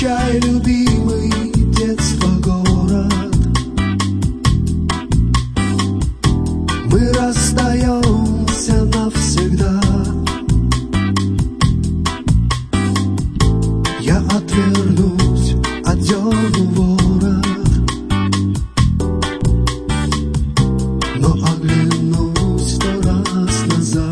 Прощай, любимый детства город, мы расстаемся навсегда. Я отвернусь, одерну ворот, но оглянусь 100 раз назад.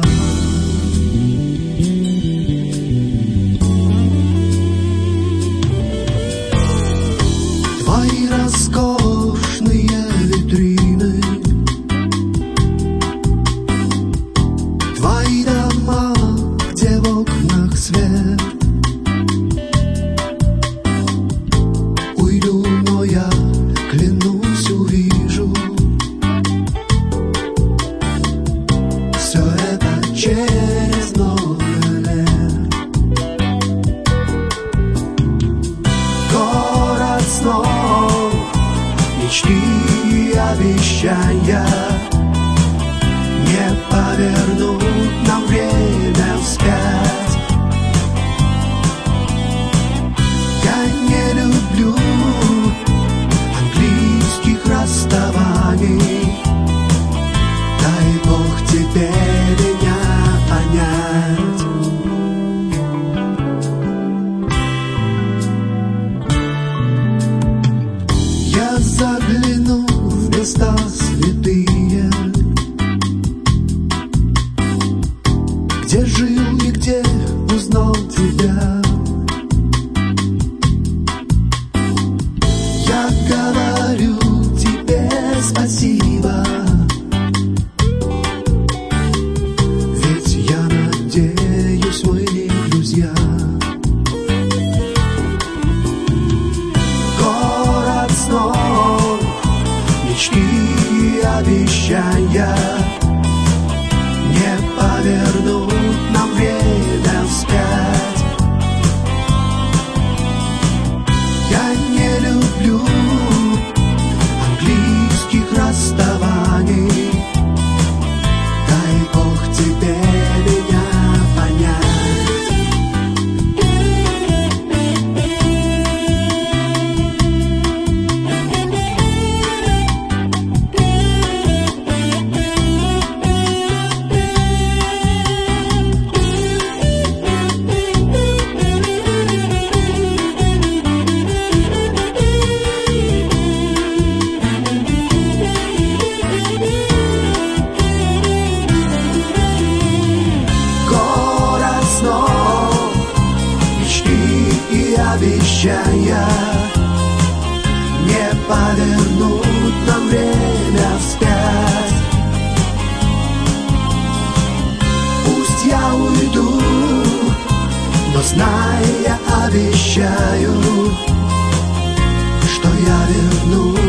Твои роскошные витрины, твои дома, где в окнах свет. Уйду, но я, клянусь, увижу все это через много лет. Город снов, мечты и обещания не повернут нам время вспять. Я не люблю английских расставаний, дай Бог тебе меня понять. Я загляну в места святые, где жил и где узнал тебя. Я говорю тебе спасибо, ведь я надеюсь, мы друзья. Город снов, мечты и обещания не повернут нам время вспять. Я не люблю английских расставаний, дай Бог тебе меня понять. Обещания не повернут нам время вспять. Пусть я уйду, но знай, я обещаю, что я вернусь.